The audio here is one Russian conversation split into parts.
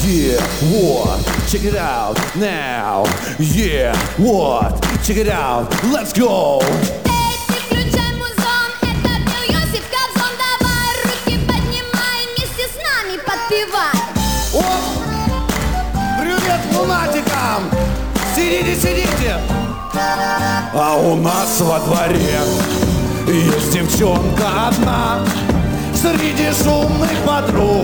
Yeah, what? Check it out now. Yeah, what? Check it out. Let's go. Эй, включай музон, это пел Йосиф Кобзон. Давай руки поднимай, вместе с нами подпевай. Оп! Привет лунатикам! Сидите! А у нас во дворе есть девчонка одна. Среди шумных подруг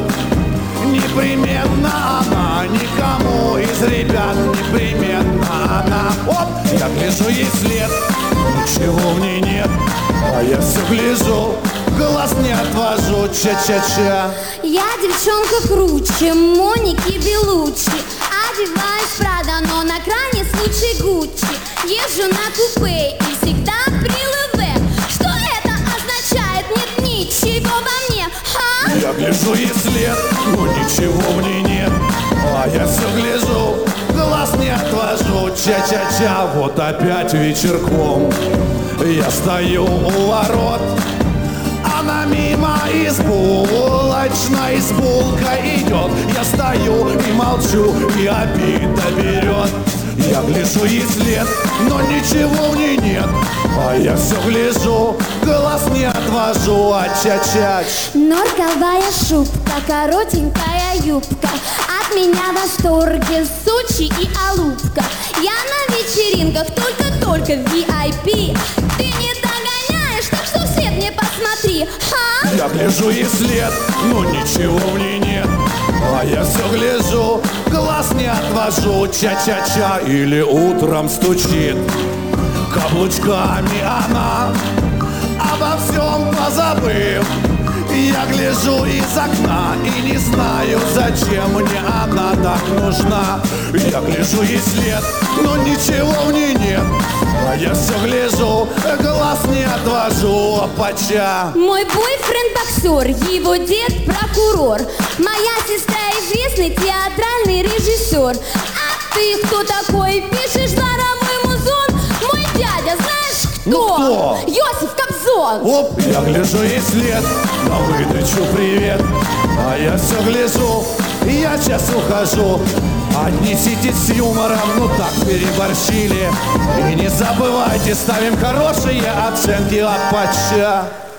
непременно она, никому из ребят непременно она. Оп! Я гляжу ей след, ничего в ней нет, а я все гляжу, глаз не отвожу. Ча-ча-ча. Я девчонка круче Моники Белуччи. Одеваюсь Прада, но на крайний случай Гуччи. Езжу на купе и всегда при ЛВ. Что это означает? Нет ничего во мне, а? Я гляжу ей след, но ничего в ней нет, а я все гляжу, глаз не отвожу. Ча-ча-ча. Вот опять вечерком я стою у ворот. Она мимо из булочной с булкой идет. Я стою и молчу, и обида берет. Я гляжу ей след, но ничего в ней нет, а я все гляжу, глаз не отвожу. А ча-чач. Норковая шубка, коротенькая юбка. От меня в восторге Сочи и Алупка. Я на вечеринках только VIP. Ты не догоняешь, так что вслед мне посмотри, а? Я гляжу ей след, но ничего в ней нет, а я все гляжу, глаз не отвожу. Ча-ча-ча. Или утром стучит каблучками она, обо всем позабыв. Я гляжу из окна и не знаю, зачем мне она так нужна. Я гляжу ей след, но ничего в ней нет, а я все гляжу, глаз не отвожу. Опача. Мой бойфренд боксер, его дед прокурор. Моя сестра известный театральный режиссер. А ты кто такой? Пишешь дворовой музон? Мой дядя, знаешь кто? Ну кто? Йосиф Кобзон. Оп, я гляжу ей след, на выдачу привет, а я все гляжу, я сейчас ухожу. Отнеситесь с юмором, ну так переборщили. И не забывайте, ставим хорошие оценки. Опача.